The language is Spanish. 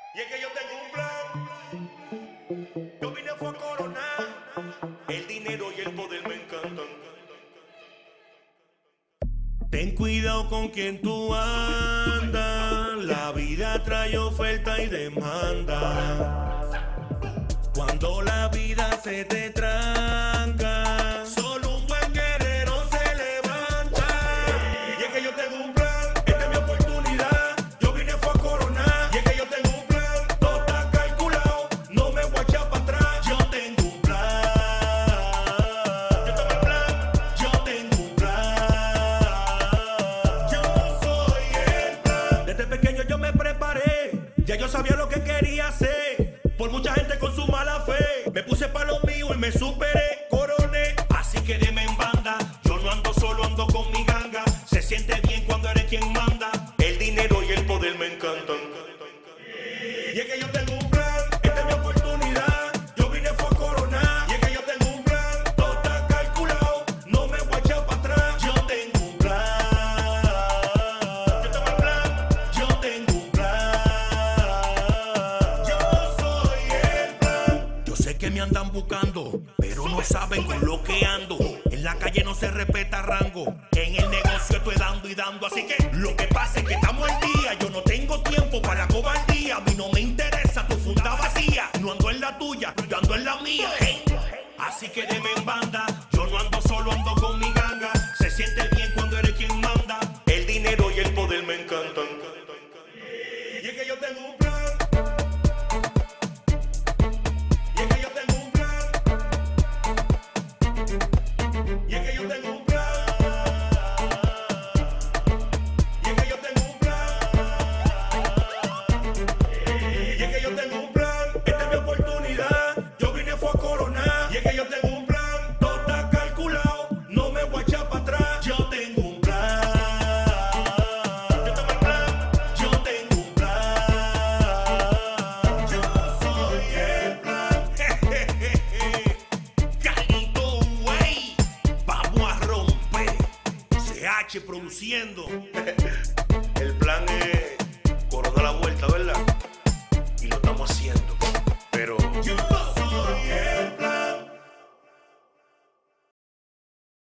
Y es que yo tengo un plan. Yo vine fue a coronar. El dinero y el poder me encantan. Ten cuidado con quien tú andas. La vida trae oferta y demanda. Cuando la vida se te tranca, solo un buen guerrero se levanta. Y es que yo tengo un plan. Esta es mi oportunidad. Yo vine fue a coronar. Y es que yo tengo un plan. Todo está calculado. No me voy a echar para atrás. Yo tengo un plan. Yo tengo un plan. Yo tengo un plan. Yo soy el plan. Desde pequeño yo me preparé. Ya yo sabía lo que quería hacer. Por mucha gente con su mala fe, me puse pa' lo mío y me superé, coroné. Así que deme en banda. Yo no ando solo, ando con mi ganga. Se siente bien cuando eres quien manda. El dinero y el poder me encantan. Y es que yo tengo un plan. Esta es mi oportunidad. Yo vine fue a coronar. Y es que yo tengo un plan. Todo está calculado. No me voy a echar para atrás. Yo tengo un plan. Yo tengo un plan. Yo tengo un plan. Yo sé que me andan buscando, pero no saben con lo que ando. En la calle no se respeta rango. En el negocio estoy dando y dando. Así que lo que pasa es que estamos al día. Yo no tengo tiempo para la cobardía. A mí no me interesa tu funda vacía. No ando en la tuya, yo ando en la mía. Hey. Así que deme en banda. Yo no ando solo, ando con mi ganga. Se siente bien cuando eres quien manda. El dinero y el poder me encantan. Y es que yo tengo un plan. Y es que yo tengo un plan. Y es que yo tengo un plan. Y es que yo tengo un plan. Y es que yo tengo un plan. Esta es mi oportunidad. Yo vine fue a coronar. Y es que yo tengo un plan. Todo está calculado. No me voy a echar para atrás. Yo tengo un plan. Yo tengo un plan. Yo tengo un plan. Yo soy el plan. Calito, wey. Vamos a romper. CH produciendo.